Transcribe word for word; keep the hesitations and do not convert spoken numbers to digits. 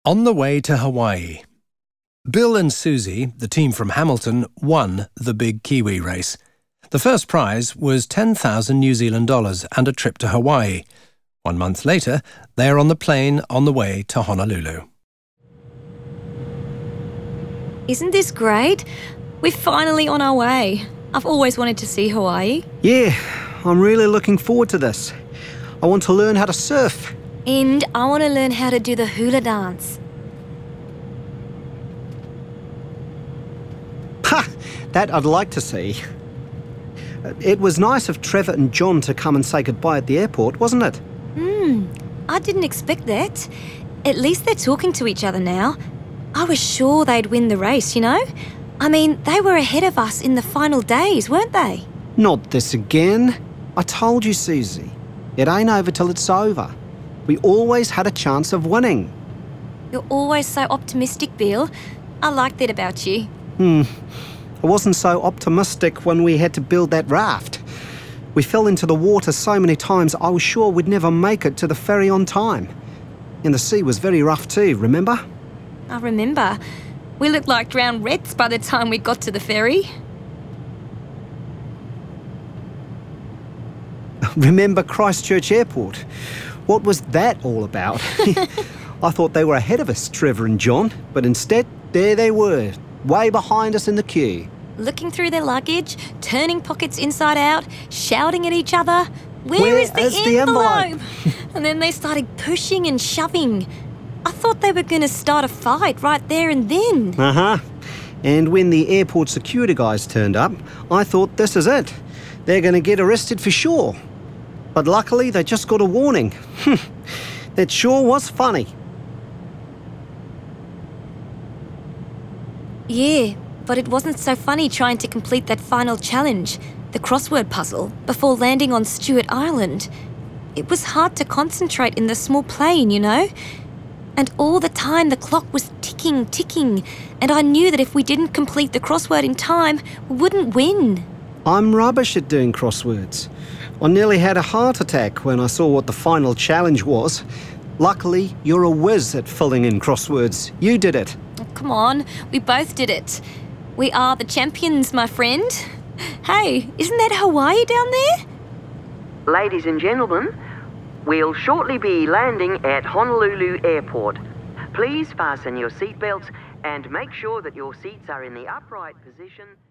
On the way to Hawaii. Bill and Susie, the team from Hamilton, won the big Kiwi race. The first prize was ten thousand New Zealand dollars and a trip to Hawaii. One month later, they are on the plane on the way to Honolulu. Isn't this great? We're finally on our way. I've always wanted to see Hawaii. Yeah, I'm really looking forward to this. I want to learn how to surf. And I want to learn how to do the hula dance. Ha! That I'd like to see. It was nice of Trevor and John to come and say goodbye at the airport, wasn't it? Hmm, I didn't expect that. At least they're talking to each other now. I was sure they'd win the race, you know? I mean, they were ahead of us in the final days, weren't they? Not this again. I told you, Susie. It ain't over till it's over. We always had a chance of winning. You're always so optimistic, Bill. I like that about you. Hmm. I wasn't so optimistic when we had to build that raft. We fell into the water so many times I was sure we'd never make it to the ferry on time. And the sea was very rough too, remember? I remember. We looked like drowned rats by the time we got to the ferry. Remember Christchurch Airport? What was that all about? I thought they were ahead of us, Trevor and John, but instead, there they were, way behind us in the queue. Looking through their luggage, turning pockets inside out, shouting at each other, Where, Where is the is the envelope? envelope? And then they started pushing and shoving. I thought they were going to start a fight right there and then. Uh-huh. And when the airport security guys turned up, I thought this is it. They're going to get arrested for sure. But luckily, they just got a warning. That sure was funny. Yeah, but it wasn't so funny trying to complete that final challenge, the crossword puzzle, before landing on Stewart Island. It was hard to concentrate in the small plane, you know? And all the time the clock was ticking, ticking, and I knew that if we didn't complete the crossword in time, we wouldn't win. I'm rubbish at doing crosswords. I nearly had a heart attack when I saw what the final challenge was. Luckily, you're a whiz at filling in crosswords. You did it. Oh, come on, we both did it. We are the champions, my friend. Hey, isn't that Hawaii down there? Ladies and gentlemen, we'll shortly be landing at Honolulu Airport. Please fasten your seatbelts and make sure that your seats are in the upright position.